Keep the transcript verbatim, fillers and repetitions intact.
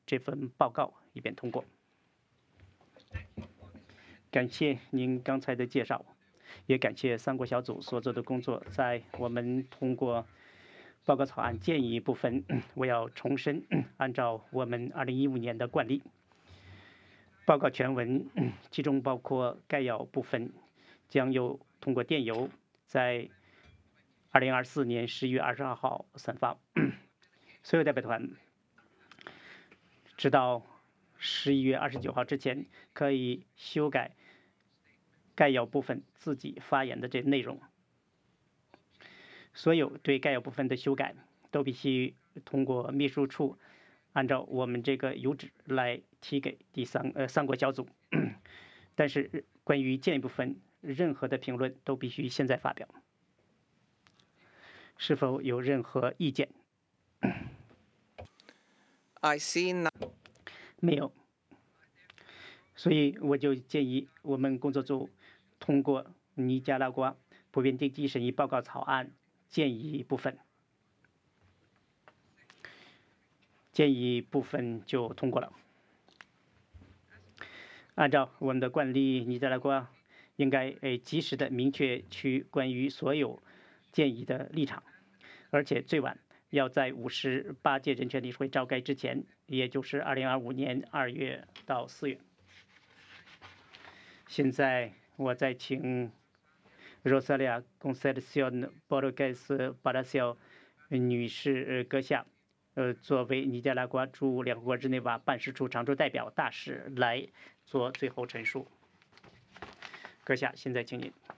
这份报告以便通过。感谢您刚才的介绍，也感谢三国小组所做的工作。在我们通过报告草案建议部分，我要重申，按照我们二零一五年的惯例，报告全文其中包括概要部分将由通过电邮在二零二四年十一月二十二号散发。所有代表团直到十一月二十九号之前可以修改概要部分自己发言的这内容。所有对概要部分的修改都必须通过秘书处按照我们这个邮址来提给第三呃三国小组。但是关于建议部分任何的评论都必须现在发表。是否有任何意见？ I see none. 没有。所以我就建议我们工作组通过尼加拉瓜普遍定期审议报告草案建议部分，建议部分就通过了。按照我们的惯例，尼加拉瓜应该诶及时的明确其关于所有建议的立场，而且最晚要在五十八届人权理事会召开之前，也就是二零二五年二月到四月。现在我再请 Rosalia Concepcion Borges Palacio 女士阁下，呃，作为尼加拉瓜驻联合国日内瓦办事处常驻代表大使来做最后陈述。阁下，现在请您。